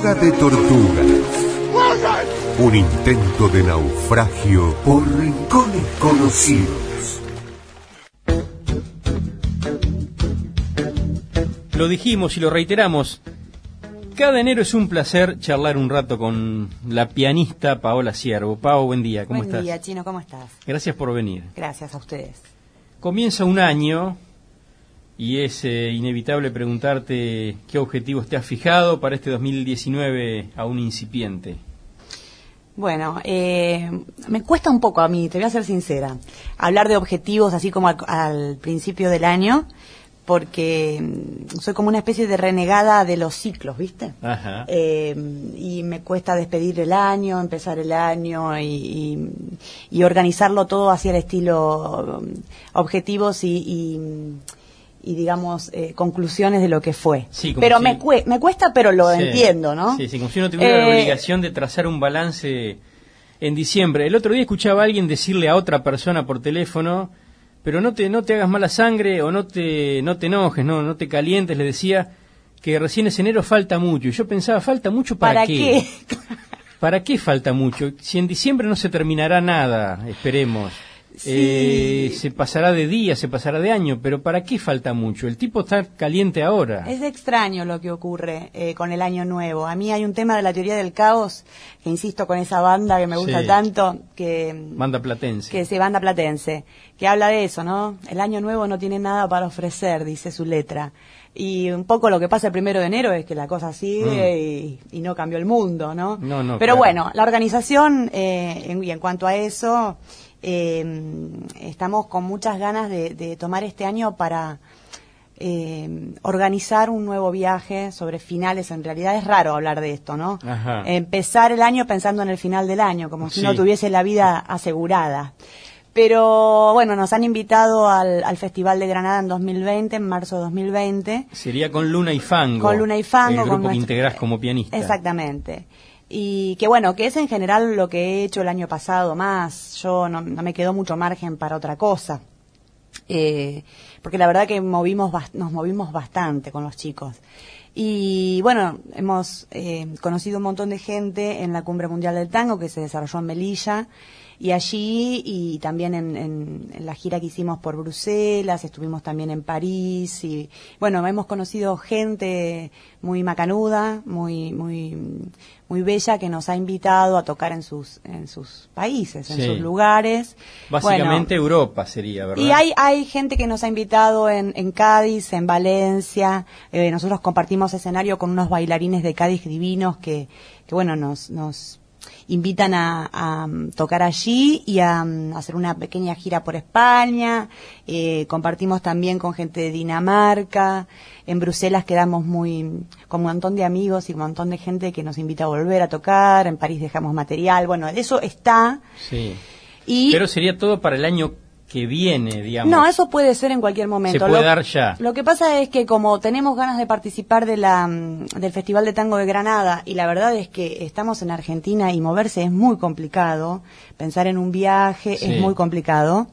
Saga de tortugas. Un intento de naufragio por rincones conocidos. Lo dijimos y lo reiteramos. Cada enero es un placer charlar un rato con la pianista Paola Ciervo. Pao, buen día, ¿cómo estás? Buen día, Chino, ¿cómo estás? Gracias por venir. Gracias a ustedes. Comienza un año y es inevitable preguntarte qué objetivos te has fijado para este 2019 aún incipiente. Bueno, me cuesta un poco a mí, te voy a ser sincera, hablar de objetivos así como al principio del año, porque soy como una especie de renegada de los ciclos, ¿viste? Ajá. Y me cuesta despedir el año, empezar el año y organizarlo todo hacia el estilo objetivos y digamos, conclusiones de lo que fue. Sí, pero si... me cuesta, pero lo entiendo, ¿no? Sí, como si uno tuviera la obligación de trazar un balance en diciembre. El otro día escuchaba a alguien decirle a otra persona por teléfono, pero no te hagas mala sangre o no te enojes, no te calientes, le decía que recién es enero, falta mucho. Y yo pensaba, ¿falta mucho para qué? ¿Para qué falta mucho? Si en diciembre no se terminará nada, esperemos. Sí. Se pasará de día, se pasará de año, pero ¿para qué falta mucho? El tipo está caliente ahora. Es extraño lo que ocurre con el año nuevo. A mí hay un tema de la teoría del caos, que insisto con esa banda que me gusta tanto, Banda platense. Banda platense, que habla de eso, ¿no? El año nuevo no tiene nada para ofrecer, dice su letra. Y un poco lo que pasa el 1 de enero es que la cosa sigue y no cambió el mundo, ¿no? No, pero claro. Bueno, la organización, y en cuanto a eso, estamos con muchas ganas de tomar este año para organizar un nuevo viaje sobre finales. En realidad es raro hablar de esto, ¿no? Ajá. Empezar el año pensando en el final del año, como si no tuviese la vida asegurada. Pero bueno, nos han invitado al Festival de Granada en 2020, en marzo de 2020. Sería con Luna y Fango. Con Luna y Fango. El grupo que integrás como pianista. Exactamente. Y que bueno, que es en general lo que he hecho el año pasado más. Yo no me quedó mucho margen para otra cosa. Porque la verdad que nos movimos bastante con los chicos. Y bueno, hemos conocido un montón de gente en la Cumbre Mundial del Tango que se desarrolló en Melilla. Y allí, y también en la gira que hicimos por Bruselas, estuvimos también en París, y bueno, hemos conocido gente muy macanuda, muy bella, que nos ha invitado a tocar en sus países, en sus lugares. Básicamente Europa sería, ¿verdad? Y hay gente que nos ha invitado en Cádiz, en Valencia. Nosotros compartimos escenario con unos bailarines de Cádiz divinos que bueno, nos invitan a tocar allí y a hacer una pequeña gira por España. Compartimos también con gente de Dinamarca. En Bruselas quedamos con un montón de amigos y un montón de gente que nos invita a volver a tocar. En París dejamos material. Bueno, eso está. Sí. Y pero sería todo para el año que viene, digamos. No, eso puede ser en cualquier momento. Se puede dar ya. Lo que pasa es que como tenemos ganas de participar del Festival de Tango de Granada, y la verdad es que estamos en Argentina y moverse es muy complicado, pensar en un viaje es muy complicado,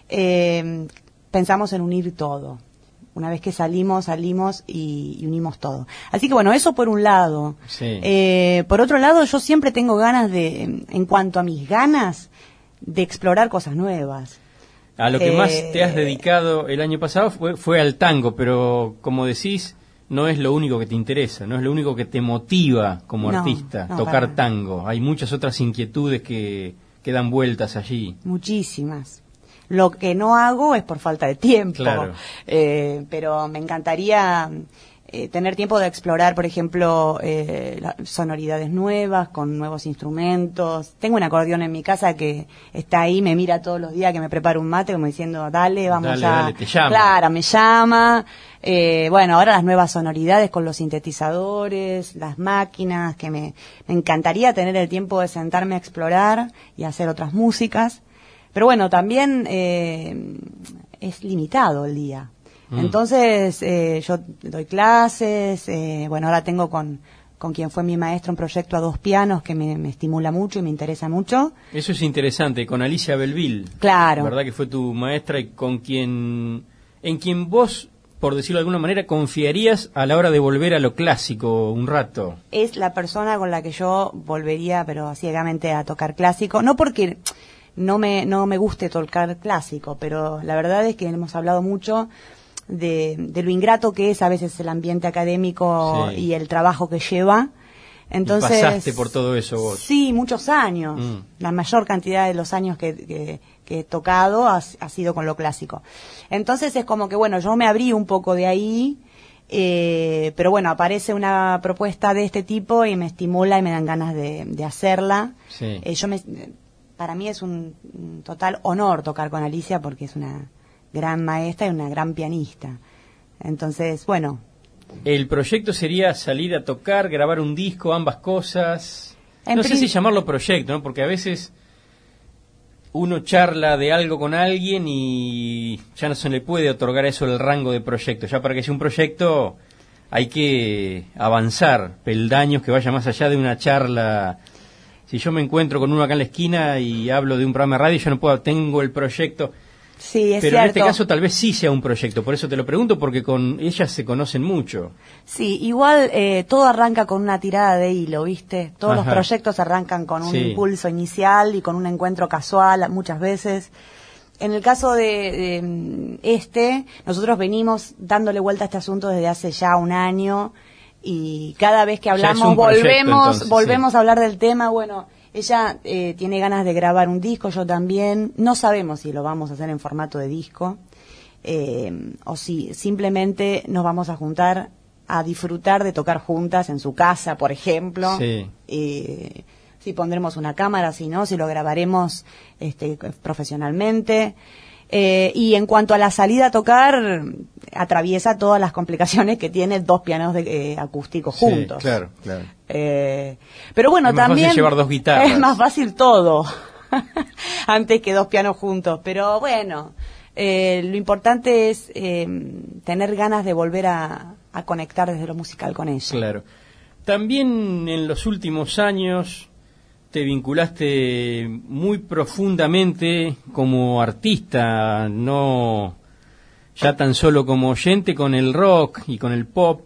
pensamos en unir todo. Una vez que salimos y unimos todo. Así que bueno, eso por un lado. Sí. Por otro lado, yo siempre tengo ganas en cuanto a mis ganas, de explorar cosas nuevas. A lo que más te has dedicado el año pasado fue al tango, pero como decís, no es lo único que te interesa, no es lo único que te motiva como artista, tocar tango. Hay muchas otras inquietudes que dan vueltas allí. Muchísimas. Lo que no hago es por falta de tiempo. Claro. Pero me encantaría tener tiempo de explorar, por ejemplo, sonoridades nuevas, con nuevos instrumentos. Tengo un acordeón en mi casa que está ahí, me mira todos los días que me preparo un mate, como diciendo, dale, Dale, te llama. Claro, me llama. Bueno, ahora las nuevas sonoridades con los sintetizadores, las máquinas, que me encantaría tener el tiempo de sentarme a explorar y hacer otras músicas. Pero bueno, también es limitado el día. Entonces, yo doy clases, bueno, ahora tengo con quien fue mi maestro un proyecto a 2 pianos que me estimula mucho y me interesa mucho. Eso es interesante, con Alicia Belville. Claro. ¿Verdad que fue tu maestra y en quien vos por decirlo de alguna manera, confiarías a la hora de volver a lo clásico un rato? Es la persona con la que yo volvería, pero ciegamente, a tocar clásico. No porque no me guste tocar clásico, pero la verdad es que hemos hablado mucho de lo ingrato que es a veces el ambiente académico, sí, y el trabajo que lleva. Entonces, y pasaste por todo eso vos. Sí, muchos años. La mayor cantidad de los años que he tocado ha sido con lo clásico. Entonces es como que, bueno, yo me abrí un poco de ahí, pero bueno, aparece una propuesta de este tipo y me estimula y me dan ganas de hacerla. Sí. Para mí es un total honor tocar con Alicia porque es una gran maestra y una gran pianista. Entonces, bueno. El proyecto sería salir a tocar, grabar un disco, ambas cosas. No sé si llamarlo proyecto, ¿no? Porque a veces uno charla de algo con alguien y ya no se le puede otorgar eso el rango de proyecto. Ya para que sea un proyecto hay que avanzar peldaños que vaya más allá de una charla. Si yo me encuentro con uno acá en la esquina y hablo de un programa de radio, yo no puedo, tengo el proyecto. Sí, es pero cierto. En este caso tal vez sí sea un proyecto, por eso te lo pregunto, porque con ellas se conocen mucho. Sí, igual todo arranca con una tirada de hilo, ¿viste? Todos los proyectos arrancan con un impulso inicial y con un encuentro casual muchas veces. En el caso de nosotros venimos dándole vuelta a este asunto desde hace ya un año y cada vez que hablamos volvemos a hablar del tema. Bueno, ella tiene ganas de grabar un disco, yo también. No sabemos si lo vamos a hacer en formato de disco o si simplemente nos vamos a juntar a disfrutar de tocar juntas en su casa, por ejemplo. Sí. Si pondremos una cámara, si no, si lo grabaremos profesionalmente. Y en cuanto a la salida a tocar, atraviesa todas las complicaciones que tiene dos pianos acústicos juntos. Sí, claro, claro. Pero bueno, es más también fácil llevar dos guitarras. Es más fácil todo antes que dos pianos juntos. Pero bueno, lo importante es tener ganas de volver a conectar desde lo musical con ella. Claro. También en los últimos años te vinculaste muy profundamente como artista, no ya tan solo como oyente, con el rock y con el pop.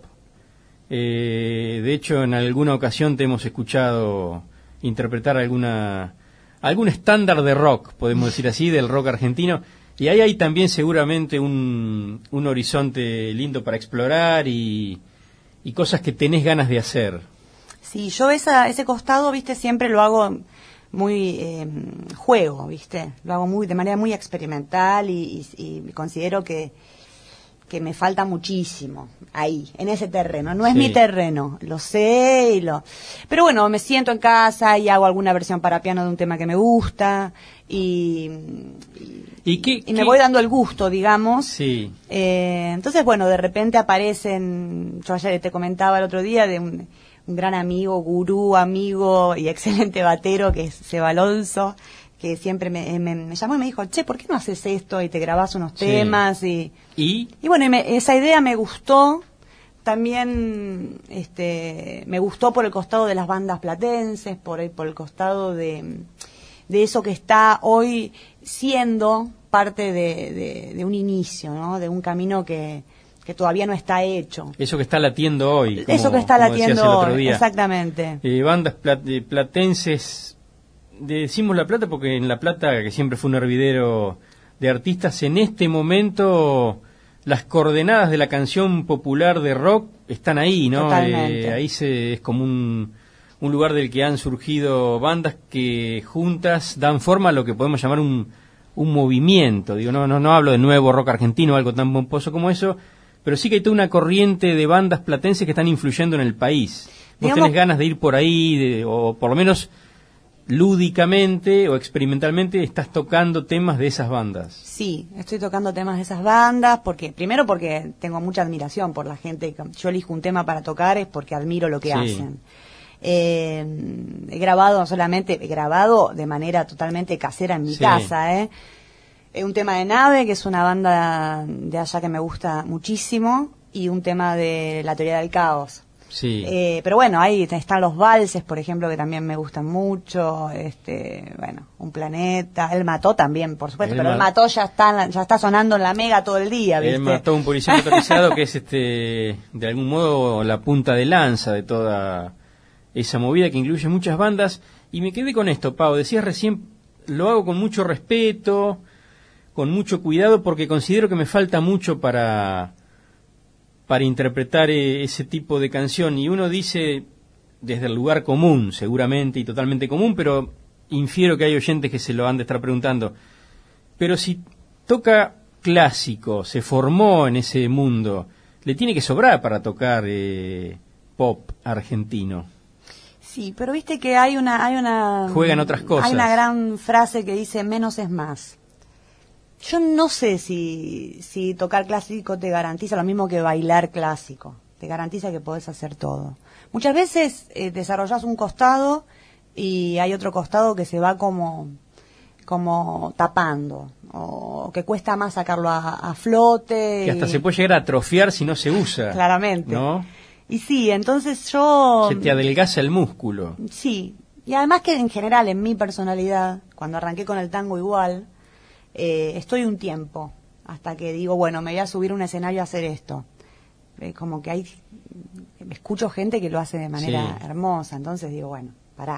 De hecho, en alguna ocasión te hemos escuchado interpretar algún estándar de rock, podemos decir así, del rock argentino. Y ahí hay también seguramente un horizonte lindo para explorar y cosas que tenés ganas de hacer. Sí, yo ese costado, viste, siempre lo hago muy juego, viste, lo hago de manera muy experimental y considero que me falta muchísimo ahí, en ese terreno. No es mi terreno, lo sé pero bueno, me siento en casa y hago alguna versión para piano de un tema que me gusta y me voy dando el gusto, digamos. Sí. Entonces, bueno, de repente aparecen, yo ayer te comentaba el otro día de un gran amigo, gurú, amigo y excelente batero que es Seba Alonso, que siempre me llamó y me dijo, che, ¿por qué no haces esto y te grabás unos temas? Y bueno, esa idea me gustó. También me gustó por el costado de las bandas platenses, por el costado de eso que está hoy siendo parte de un inicio, ¿no? De un camino que todavía no está hecho. Eso que está latiendo hoy. Eso que está latiendo hoy, exactamente. Bandas platenses, decimos La Plata porque en La Plata, que siempre fue un hervidero de artistas, en este momento las coordenadas de la canción popular de rock están ahí, ¿no? Ahí es como un lugar del que han surgido bandas que juntas dan forma a lo que podemos llamar un movimiento. Digo, no hablo de nuevo rock argentino, algo tan pomposo como eso, pero sí que hay toda una corriente de bandas platenses que están influyendo en el país. ¿Vos tenés ganas de ir por ahí, o por lo menos lúdicamente o experimentalmente estás tocando temas de esas bandas? Sí, estoy tocando temas de esas bandas, primero porque tengo mucha admiración por la gente. Yo elijo un tema para tocar es porque admiro lo que hacen. He grabado de manera totalmente casera en mi casa, un tema de Nave, que es una banda de allá que me gusta muchísimo, y un tema de La Teoría del Caos. Sí. Pero bueno, ahí están los valses, por ejemplo, que también me gustan mucho. Bueno, Un Planeta. El Mató también, por supuesto, pero el Mató ya está sonando en la Mega todo el día, ¿viste? El Mató, un policía motorizado que es de algún modo la punta de lanza de toda esa movida que incluye muchas bandas. Y me quedé con esto, Pau. Decías recién, lo hago con mucho respeto, con mucho cuidado, porque considero que me falta mucho para interpretar ese tipo de canción. Y uno dice desde el lugar común, seguramente, y totalmente común, pero infiero que hay oyentes que se lo han de estar preguntando. Pero si toca clásico, se formó en ese mundo, le tiene que sobrar para tocar pop argentino. Sí, pero viste que hay una juegan otras cosas. Hay una gran frase que dice menos es más. Yo no sé si tocar clásico te garantiza lo mismo que bailar clásico. Te garantiza que podés hacer todo. Muchas veces desarrollás un costado y hay otro costado que se va como tapando, o que cuesta más sacarlo a flote. Que hasta se puede llegar a atrofiar si no se usa. Claramente. ¿No? Y sí, entonces se te adelgaza el músculo. Sí, y además que en general, en mi personalidad, cuando arranqué con el tango igual, estoy un tiempo hasta que digo, bueno, me voy a subir a un escenario a hacer esto. Como que escucho gente que lo hace de manera hermosa, entonces digo, bueno, pará.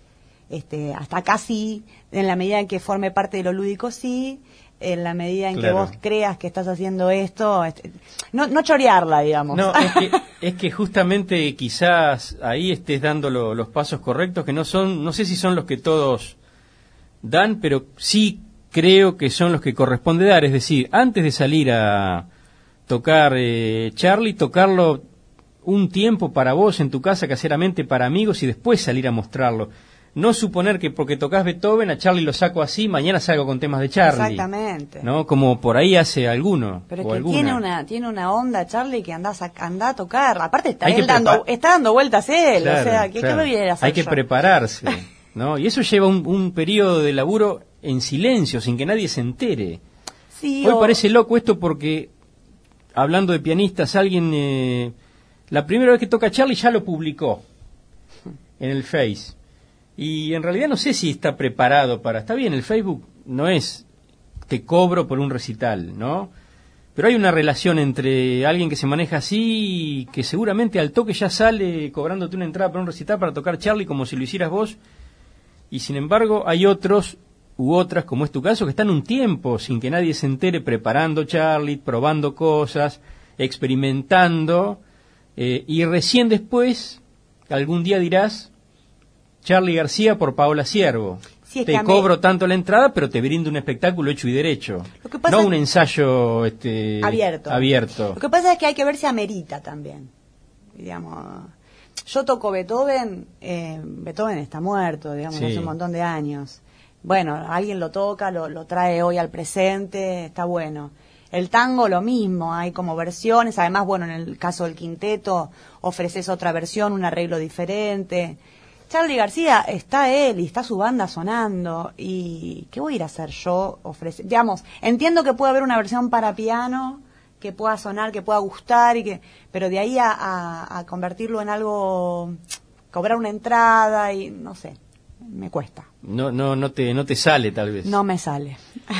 Hasta casi, en la medida en que forme parte de lo lúdico, sí, en la medida en que vos creas que estás haciendo esto, no chorearla, digamos. No, es que justamente quizás ahí estés dando los pasos correctos, que no sé si son los que todos dan, pero sí creo que son los que corresponde dar. Es decir, antes de salir a tocar Charlie, tocarlo un tiempo para vos en tu casa, caseramente, para amigos, y después salir a mostrarlo. No suponer que porque tocas Beethoven a Charlie lo saco así, mañana salgo con temas de Charlie. Exactamente. ¿No? Como por ahí hace alguno. Pero es o que alguna. tiene una onda, Charlie, que anda a tocar. Aparte está está dando vueltas él. Claro, o sea, ¿qué me viene a hacer hay que yo? prepararse, ¿no? Y eso lleva un periodo de laburo en silencio, sin que nadie se entere. Sí, Hoy parece loco esto porque, hablando de pianistas, alguien, la primera vez que toca Charlie ya lo publicó en el Face. Y en realidad no sé si está preparado está bien, el Facebook no es te cobro por un recital, ¿no? Pero hay una relación entre alguien que se maneja así y que seguramente al toque ya sale cobrándote una entrada para un recital para tocar Charlie como si lo hicieras vos. Y sin embargo hay otros u otras, como es tu caso, que están un tiempo sin que nadie se entere preparando Charlie, probando cosas, experimentando, y recién después algún día dirás Charly García por Paola Ciervo. Sí, te cobro tanto la entrada, pero te brindo un espectáculo hecho y derecho. No un ensayo abierto. Lo que pasa es que hay que ver si amerita también. Digamos, yo toco Beethoven, Beethoven está muerto, digamos, hace un montón de años. Bueno, alguien lo toca, lo trae hoy al presente, está bueno. El tango lo mismo, hay como versiones, además, bueno, en el caso del quinteto ofreces otra versión, un arreglo diferente. Charly García, está él y está su banda sonando, y ¿qué voy a ir a hacer yo? Digamos, entiendo que puede haber una versión para piano que pueda sonar, que pueda gustar, pero de ahí a convertirlo en algo, cobrar una entrada y no sé, me cuesta. No te sale tal vez. No me sale.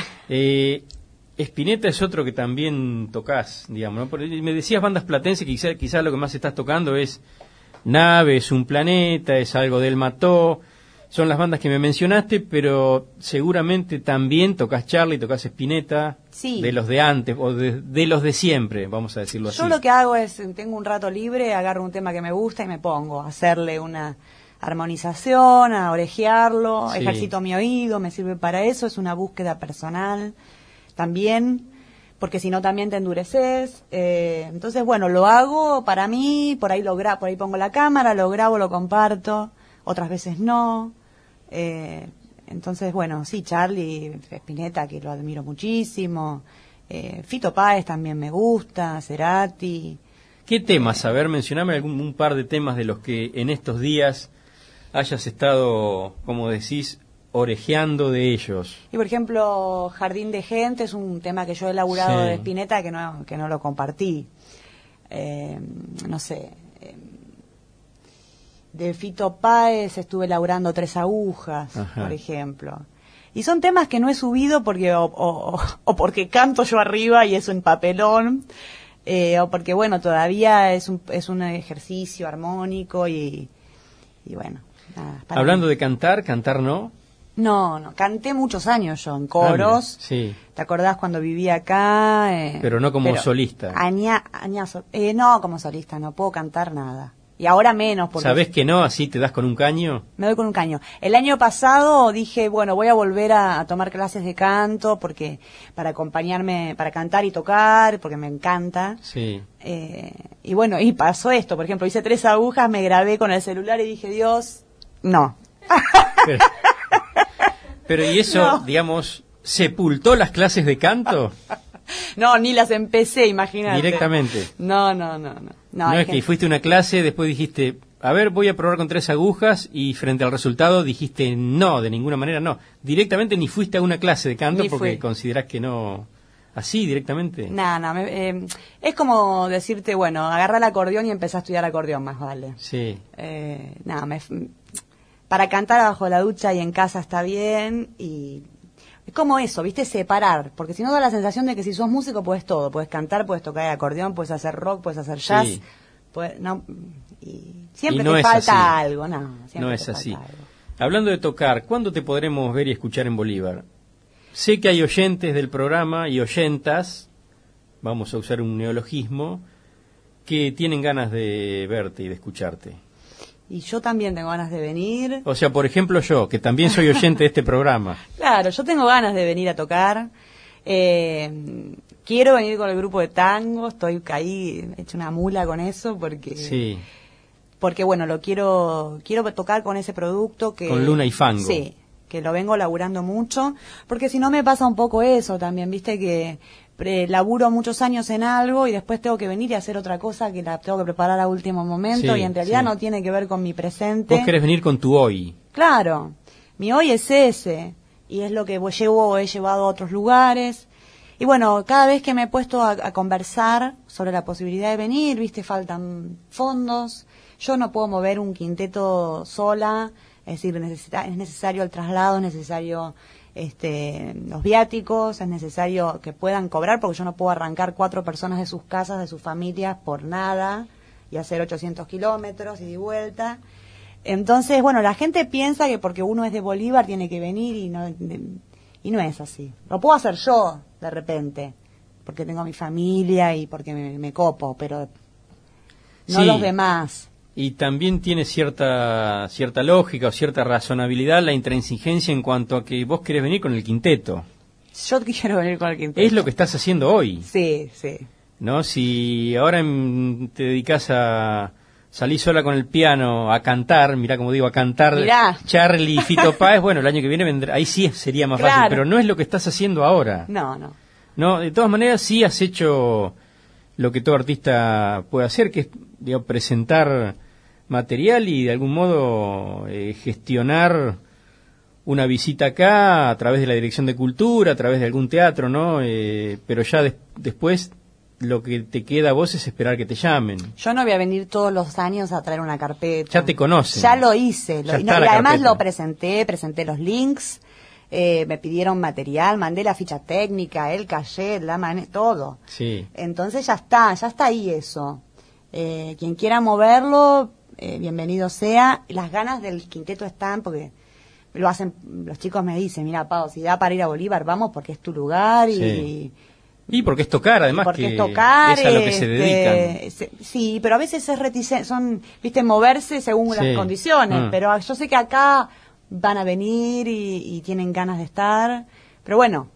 Spinetta es otro que también tocas, digamos, ¿no? Me decías bandas platenses, quizás lo que más estás tocando es Nave, es Un Planeta, es algo del Mató, son las bandas que me mencionaste, pero seguramente también tocas Charlie, tocas Spinetta, sí, de los de antes, o de los de siempre, vamos a decirlo así. Yo lo que hago es, tengo un rato libre, agarro un tema que me gusta y me pongo a hacerle una armonización, a orejearlo, sí, ejercito mi oído, me sirve para eso, es una búsqueda personal también, porque si no también te endureces. Entonces, bueno, lo hago para mí, por ahí pongo la cámara, lo grabo, lo comparto, otras veces no. Entonces, bueno, sí, Charly, Spinetta, que lo admiro muchísimo, Fito Páez también me gusta, Cerati. ¿Qué temas? A ver, mencioname un par de temas de los que en estos días hayas estado, como decís, orejeando de ellos. Y por ejemplo, Jardín de Gente es un tema que yo he elaborado sí, de Spinetta que no lo compartí. No sé, De Fito Páez estuve laburando 3 agujas, Ajá. por ejemplo. Y son temas que no he subido porque o porque canto yo arriba y eso en papelón, o porque, bueno, todavía es un ejercicio armónico y bueno. Nada, Hablando de cantar no. No, canté muchos años yo en coros. Sí. ¿Te acordás cuando vivía acá? Pero no como solista. No, como solista, no puedo cantar nada. Y ahora menos. Porque ¿Sabés que no? Así te das con un caño. me doy con un caño. El año pasado dije, bueno, voy a volver a tomar clases de canto porque para acompañarme, para cantar y tocar, porque me encanta. Sí. Y bueno, y pasó esto. Por ejemplo, hice 3 agujas, me grabé con el celular y dije, Dios, no. Pero ¿y eso, No. digamos, sepultó las clases de canto? No, ni las empecé, imagínate. Directamente. No. No es que fuiste a una clase, después dijiste, a ver, voy a probar con 3 agujas, y frente al resultado dijiste, no, de ninguna manera no. Directamente ni fuiste a una clase de canto Ni porque fui. considerás que no. Así, directamente. No, es como decirte, bueno, agarra el acordeón y empezá a estudiar acordeón, más vale. Sí. Para cantar abajo la ducha y en casa está bien, y es como eso, ¿viste? Separar, porque si no da la sensación de que si sos músico puedes todo, puedes cantar, puedes tocar el acordeón, puedes hacer rock, puedes hacer jazz, Sí. y siempre Y no te es falta así. algo, siempre No te es falta así. algo. Hablando de tocar, ¿cuándo te podremos ver y escuchar en Bolívar? Sé que hay oyentes del programa y oyentas, vamos a usar un neologismo, que tienen ganas de verte y de escucharte. Y yo también tengo ganas de venir. O sea, por ejemplo yo, que también soy oyente de este programa. Claro, yo tengo ganas de venir a tocar. Quiero venir con el grupo de tango, estoy ahí hecho una mula con eso porque Sí, porque bueno, quiero tocar con ese producto que con Luna y Fango. Sí, que lo vengo laburando mucho, porque si no me pasa un poco eso también, viste que laburo muchos años en algo y después tengo que venir y hacer otra cosa que la tengo que preparar a último momento Sí, y en realidad sí. no tiene que ver con mi presente. Vos querés venir con tu hoy. Claro, mi hoy es ese, y es lo que he llevado a otros lugares. Y bueno, cada vez que me he puesto a conversar sobre la posibilidad de venir, viste, faltan fondos, yo no puedo mover un quinteto sola, es decir, es necesario el traslado, es necesario los viáticos, es necesario que puedan cobrar, porque yo no puedo arrancar 4 personas de sus casas, de sus familias, por nada, y hacer 800 kilómetros y de vuelta. Entonces, bueno, la gente piensa que porque uno es de Bolívar tiene que venir y no es así. Lo puedo hacer yo, de repente, porque tengo mi familia y porque me copo, pero no Sí. los demás. Y también tiene cierta lógica o cierta razonabilidad la intransigencia en cuanto a que vos querés venir con el quinteto. Yo quiero venir con el quinteto. Es lo que estás haciendo hoy, Sí, sí. ¿no? Si ahora te dedicás a salir sola con el piano a cantar, mirá como digo, a cantar Mirá. Charlie y Fito Páez, bueno, el año que viene vendrá, ahí sí sería más fácil, Claro. pero no es lo que estás haciendo ahora. No. No, de todas maneras sí has hecho lo que todo artista puede hacer, que es, digamos, presentar material y de algún modo gestionar una visita acá a través de la Dirección de Cultura, a través de algún teatro, ¿no? Pero ya después lo que te queda a vos es esperar que te llamen. Yo no voy a venir todos los años a traer una carpeta. Ya te conocen. Ya lo hice. Ya Y está la además carpeta. lo presenté los links, me pidieron material, mandé la ficha técnica, el cachet, todo. Sí. Entonces ya está ahí eso. Quien quiera moverlo, bienvenido sea. Las ganas del quinteto están porque lo hacen, los chicos me dicen, mira, Pau, si da para ir a Bolívar, vamos porque es tu lugar Sí. Y porque es tocar, además, porque que es tocar, es a lo que se dedican. sí, pero a veces es reticente, viste, moverse según Sí. las condiciones, Ah. pero yo sé que acá van a venir y tienen ganas de estar, pero bueno,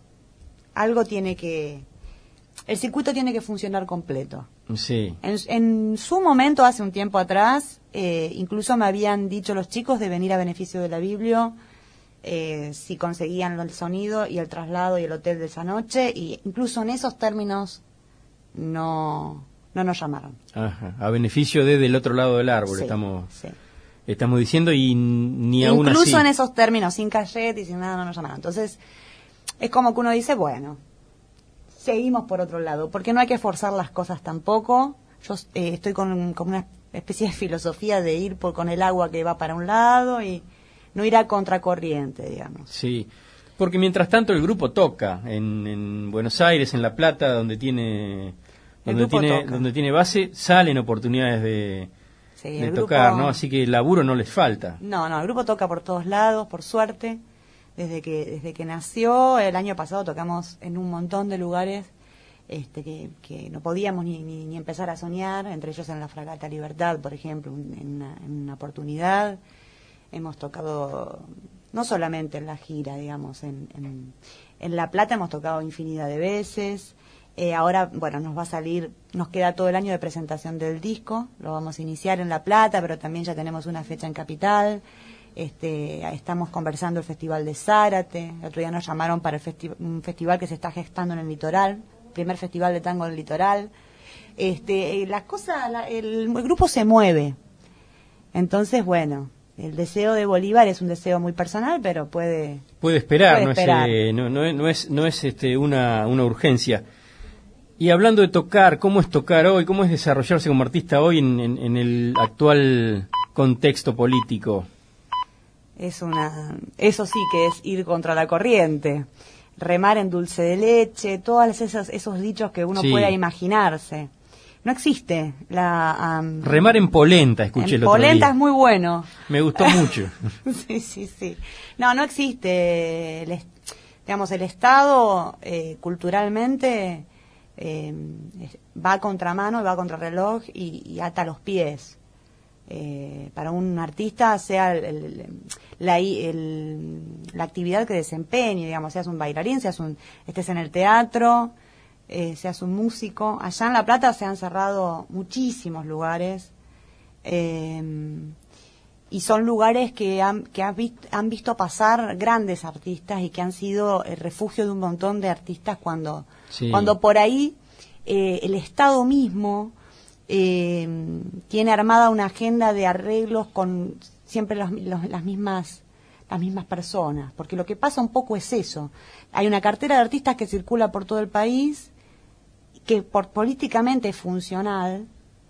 el circuito tiene que funcionar completo. Sí. En su momento, hace un tiempo atrás, incluso me habían dicho los chicos de venir a beneficio de la Biblia, si conseguían el sonido y el traslado y el hotel de esa noche, y incluso en esos términos no nos llamaron. Ajá. A beneficio de del otro lado del árbol, Sí, estamos sí. diciendo, y ni aún así. Incluso en esos términos, sin cachet y sin nada, no nos llamaron. Entonces, es como que uno dice, bueno, seguimos por otro lado, porque no hay que forzar las cosas tampoco. Yo estoy con una especie de filosofía de ir con el agua que va para un lado y no ir a contracorriente, digamos. Sí, porque mientras tanto el grupo toca en Buenos Aires, en La Plata, donde tiene base, salen oportunidades de tocar, ¿no? Así que el laburo no les falta. No, el grupo toca por todos lados, por suerte. Desde que nació, el año pasado tocamos en un montón de lugares que no podíamos ni empezar a soñar, entre ellos en la Fragata Libertad, por ejemplo, en una oportunidad. Hemos tocado, no solamente en la gira, digamos, en La Plata hemos tocado infinidad de veces. Ahora, bueno, nos queda todo el año de presentación del disco, lo vamos a iniciar en La Plata, pero también ya tenemos una fecha en Capital. Estamos conversando el Festival de Zárate, el otro día nos llamaron para un festival que se está gestando en el litoral, primer festival de tango del litoral. Las cosas, el grupo se mueve, entonces bueno, el deseo de Bolívar es un deseo muy personal, pero puede esperar. No es una urgencia. Y hablando de tocar, ¿cómo es tocar hoy? ¿Cómo es desarrollarse como artista hoy en el actual contexto político? Eso sí que es ir contra la corriente, remar en dulce de leche, todos esos dichos que uno pueda imaginarse. No existe remar en polenta, escuché el otro día. Polenta es muy bueno. Me gustó mucho. Sí. No existe. El Estado culturalmente va a contramano, va a contrarreloj y ata los pies. Para un artista, sea la actividad que desempeñe, digamos, seas un bailarín, estés en el teatro, seas un músico. Allá en La Plata se han cerrado muchísimos lugares, y son lugares que han visto pasar grandes artistas y que han sido el refugio de un montón de artistas cuando por ahí el Estado mismo tiene armada una agenda de arreglos con siempre las mismas personas, porque lo que pasa un poco es eso. Hay una cartera de artistas que circula por todo el país, que políticamente es funcional,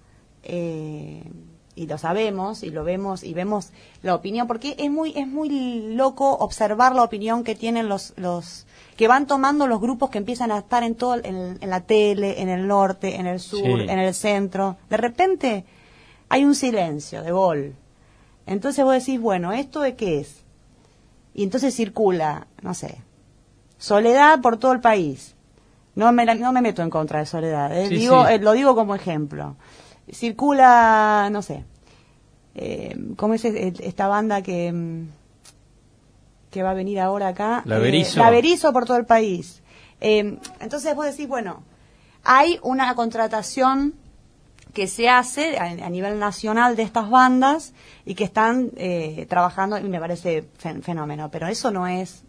y lo sabemos, y lo vemos, y vemos la opinión, porque es muy loco observar la opinión que tienen los que van tomando los grupos que empiezan a estar en la tele, en el norte, en el sur, en el centro. De repente hay un silencio de gol. Entonces vos decís, bueno, ¿esto de qué es? Y entonces circula, no sé, Soledad por todo el país. No me meto en contra de Soledad, lo digo como ejemplo. Circula, no sé, ¿cómo es esta banda que va a venir ahora acá? La Berizo por todo el país. Entonces vos decís, bueno, hay una contratación que se hace a nivel nacional de estas bandas y que están trabajando, y me parece fenómeno, pero eso no es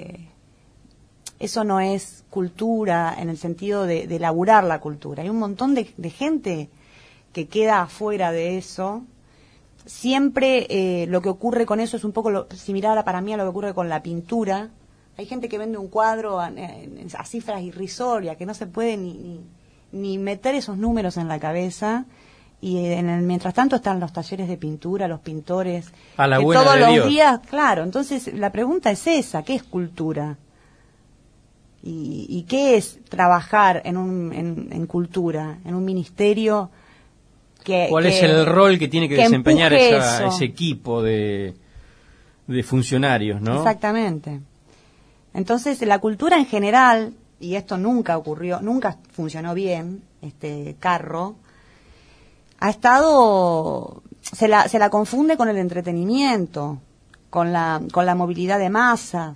cultura en el sentido de elaborar la cultura. Hay un montón de gente que queda afuera de eso. Siempre lo que ocurre con eso es un poco similar para mí a lo que ocurre con la pintura. Hay gente que vende un cuadro a cifras irrisorias, que no se puede ni meter esos números en la cabeza, y mientras tanto están los talleres de pintura, los pintores, a la que buena todos de los Dios. días, claro. Entonces la pregunta es esa: ¿qué es cultura? ¿Y qué es trabajar en cultura, en un ministerio? ¿Cuál es el rol que tiene que desempeñar ese equipo de funcionarios, ¿no? Exactamente. Entonces, la cultura en general, y esto nunca funcionó bien, este carro, ha estado, se la confunde con el entretenimiento, con la movilidad de masas,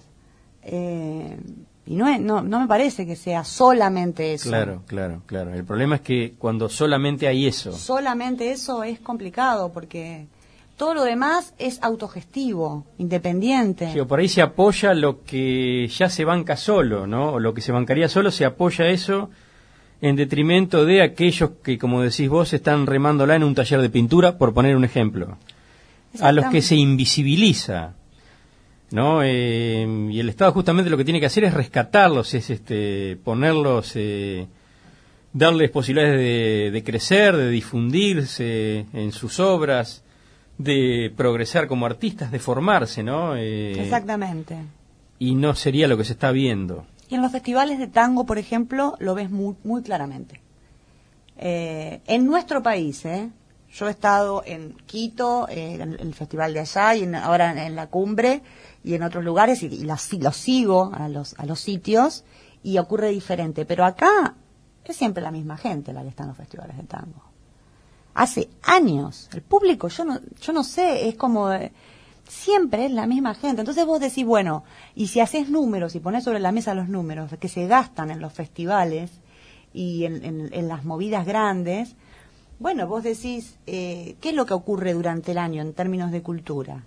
y no me parece que sea solamente eso. Claro. El problema es que cuando solamente hay eso. Solamente eso es complicado, porque todo lo demás es autogestivo, independiente. Sí, o por ahí se apoya lo que ya se banca solo, ¿no? O lo que se bancaría solo, se apoya eso en detrimento de aquellos que, como decís vos, están remándola en un taller de pintura, por poner un ejemplo. A los que se invisibiliza, ¿no? Y el Estado justamente lo que tiene que hacer es rescatarlos, es ponerlos darles posibilidades de crecer, de difundirse en sus obras, de progresar como artistas, de formarse, ¿no? Exactamente. Y no sería lo que se está viendo. Y en los festivales de tango, por ejemplo, lo ves muy, muy claramente. En nuestro país, yo he estado en Quito, en el festival de allá, y ahora en la cumbre, y en otros lugares, y los sigo a los sitios, y ocurre diferente. Pero acá es siempre la misma gente la que está en los festivales de tango. Hace años, el público, yo no sé, es como... siempre es la misma gente. Entonces vos decís, bueno, y si haces números y pones sobre la mesa los números que se gastan en los festivales y en las movidas grandes, bueno, vos decís, ¿qué es lo que ocurre durante el año en términos de cultura?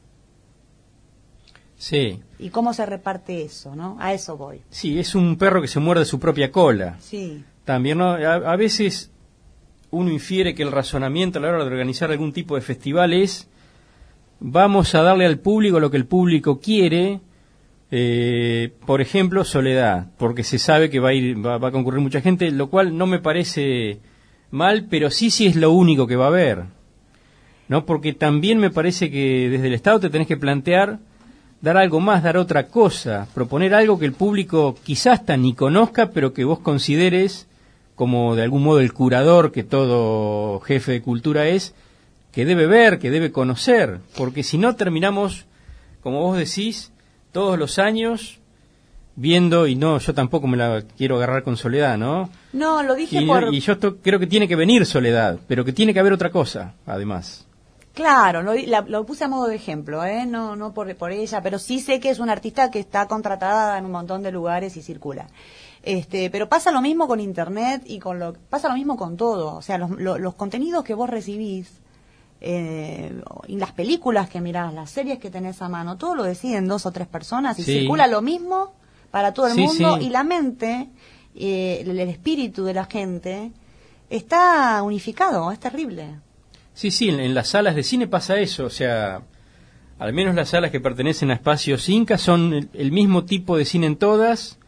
Sí. ¿Y cómo se reparte eso, no? A eso voy. Sí, es un perro que se muerde su propia cola. Sí. También, ¿no? A veces uno infiere que el razonamiento a la hora de organizar algún tipo de festival es: vamos a darle al público lo que el público quiere, por ejemplo, Soledad, porque se sabe que va a concurrir mucha gente, lo cual no me parece mal, pero sí es lo único que va a haber, ¿no? Porque también me parece que desde el Estado te tenés que plantear dar algo más, dar otra cosa, proponer algo que el público quizás hasta ni conozca, pero que vos consideres como de algún modo el curador que todo jefe de cultura es, que debe ver, que debe conocer, porque si no terminamos, como vos decís, todos los años viendo, y no, yo tampoco me la quiero agarrar con Soledad, ¿no? No, lo dije y yo creo que tiene que venir Soledad, pero que tiene que haber otra cosa, además. Claro, lo puse a modo de ejemplo, no por ella, pero sí sé que es una artista que está contratada en un montón de lugares y circula. Pero pasa lo mismo con internet y pasa lo mismo con todo, o sea, los contenidos que vos recibís, y las películas que mirás, las series que tenés a mano, todo lo deciden 2 o 3 personas y sí. circula lo mismo para todo el sí, mundo, sí. Y la mente, el espíritu de la gente está unificado, es terrible. Sí, en las salas de cine pasa eso, o sea, al menos las salas que pertenecen a espacios Inca son el mismo tipo de cine en todas,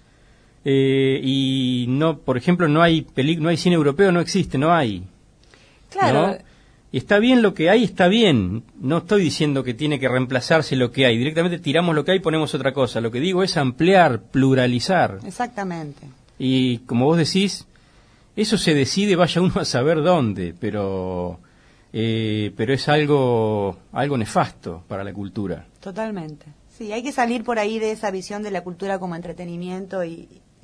y no, por ejemplo, no hay cine europeo, no existe, no hay. Claro. ¿No? Y está bien lo que hay, está bien. No estoy diciendo que tiene que reemplazarse lo que hay. Directamente tiramos lo que hay y ponemos otra cosa. Lo que digo es ampliar, pluralizar. Exactamente. Y como vos decís, eso se decide, vaya uno a saber dónde, pero es algo nefasto para la cultura. Totalmente. Sí, hay que salir por ahí de esa visión de la cultura como entretenimiento y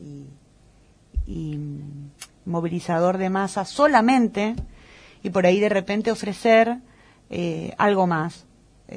movilizador de masa solamente, y por ahí de repente ofrecer algo más.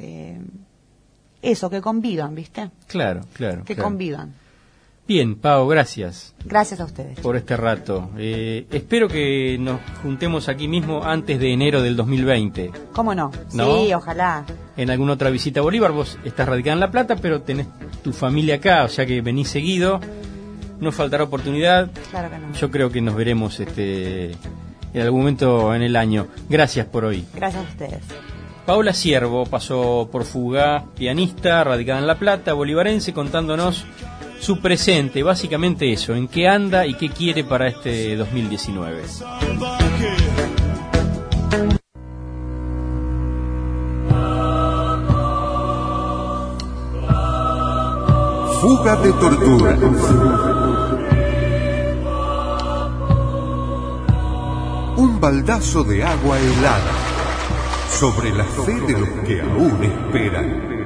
Eso, que convivan, ¿viste? Claro. Que convivan. Bien, Pau, gracias. Gracias a ustedes. Por este rato. Espero que nos juntemos aquí mismo antes de enero del 2020. ¿Cómo no? ¿No? Sí, ojalá. En alguna otra visita a Bolívar. Vos estás radicada en La Plata, pero tenés tu familia acá, o sea que venís seguido. No faltará oportunidad. Claro que no. Yo creo que nos veremos en algún momento en el año. Gracias por hoy. Gracias a ustedes. Paula Ciervo pasó por Fugá, pianista, radicada en La Plata, bolivarense, contándonos su presente, básicamente eso, en qué anda y qué quiere para este 2019. Fuga de tortura. Un baldazo de agua helada sobre la fe de los que aún esperan.